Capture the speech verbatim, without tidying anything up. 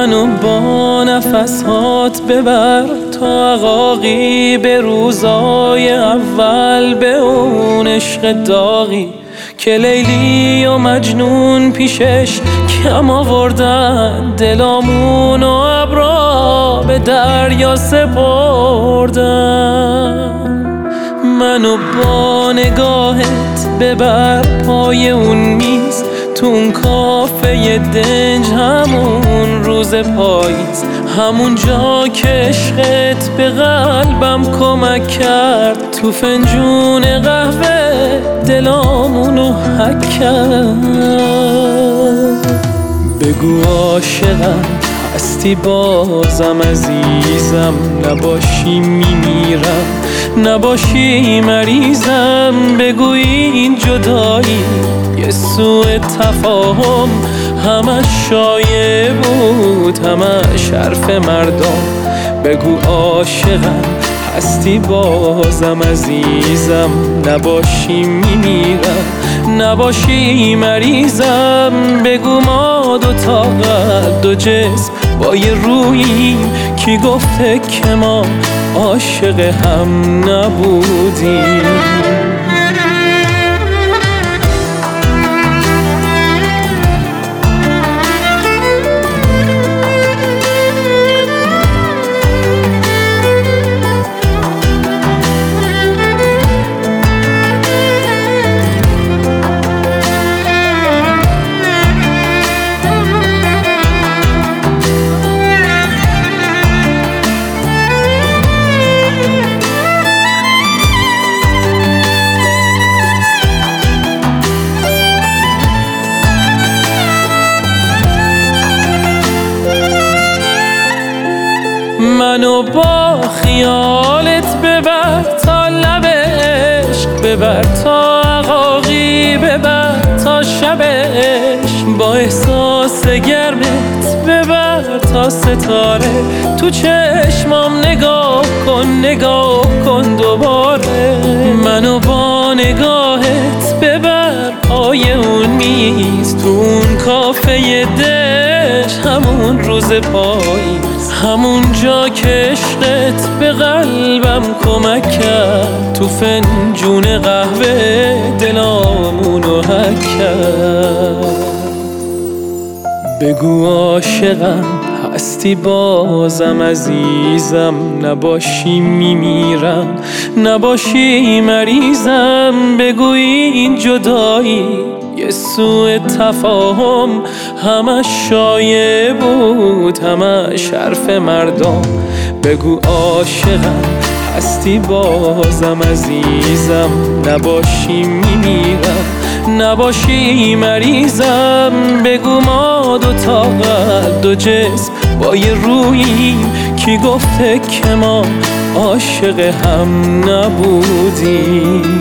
منو با نفسات ببر تا عقاقی به روزای اول، به اون عشق داغی که لیلی و مجنون پیشش کم آوردن، دلامون و ابرا به دریا سپردن. منو با نگاهت ببر پای اون میز، تو اون کافه دنج، همون روز پاییز، همون جا که عشقت به قلبم کمک کرد، تو فنجون قهوه دلامونو حک کرد. بگو عاشقم هستی بازم عزیزم، نباشی میمیرم نباشی مریضم. بگو این جدایی یه سوء تفاهم، همش شایع بود همش حرف مردم. بگو عاشقم هستی بازم عزیزم، نباشی میمیرم نباشی مریضم. بگو ما دو تا قلب دو جسم با یه روییم، کی گفته که ما عاشق هم نبودیم. منو با خیالت ببر تا لب عشق، ببر تا عقاقی، ببر تا شبش، با احساس گرمت ببر تا ستاره. تو چشمام نگاه کن نگاه کن دوباره. منو با نگاهت ببر پای اون میز، تو اون کافه دش، همون روز پاییز، همون جا که عشقت به قلبم کمک کرد، تو فنجون قهوه دلامونو حک کرد. بگو عاشقم هستی بازم عزیزم، نباشی میمیرم نباشی مریضم. بگو این جدایی یه سوء تفاهم، همش شایع بود همش حرف مردم. بگو عاشقم هستی بازم عزیزم، نباشی میمیرم نباشی مریضم. بگو ما دو تا قلب دو جسم با یه روییم، کی گفته که ما عاشق هم نبودیم.